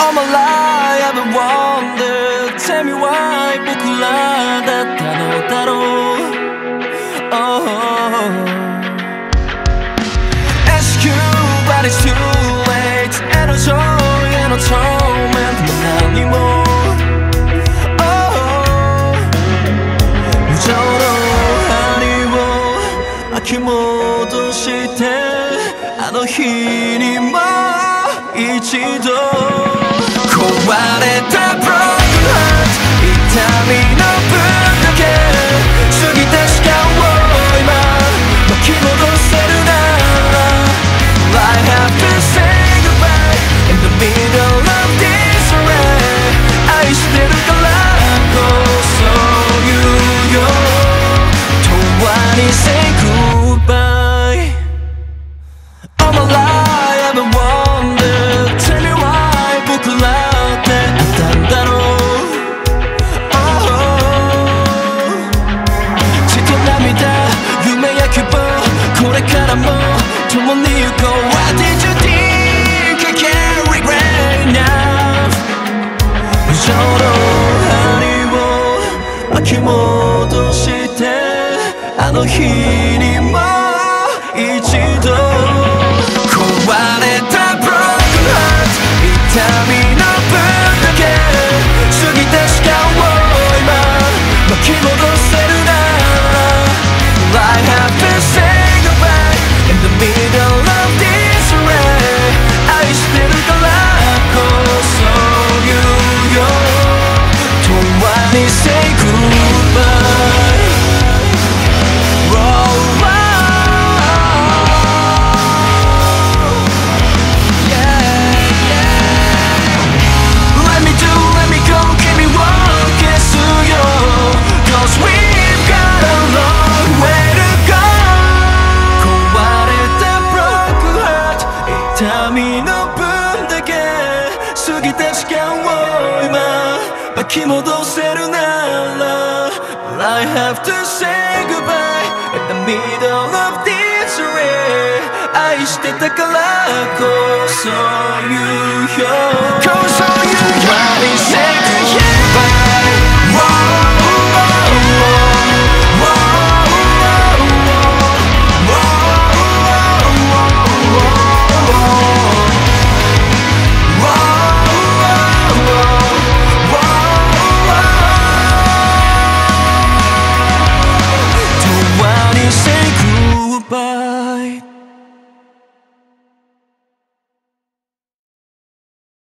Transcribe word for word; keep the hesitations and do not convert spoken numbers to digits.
All my life I've been wondering, tell me why 僕らだったのだろう、oh. Ask you but it's too late エロ情へのtorment も何も、oh. 無情の針を巻き戻してあの日にもう一度壊れた broken heart 痛みの分だけ過ぎた時間を今巻き戻せるなら I have to say goodbye in the middle of this rain 愛してるからこそ言うよ永遠に say goodbye All my life I've been wondering tell me why 僕らってあったんだろう、oh. 血と涙夢や希望これからも共に行こう What did you think I can't regret now 無情の針を巻き戻してあの日にもう一度壊れた broken heart 痛みの分だけ過ぎた時間を今巻き戻せるなら I have to say goodbye in the middle of this rain 愛してるからこそ言うよ永遠に say goodbye痛みの分だけ過ぎた時間を今巻き戻せるなら I have to say goodbye in the middle of this rain 愛してたからこそ言うよこそ言うよ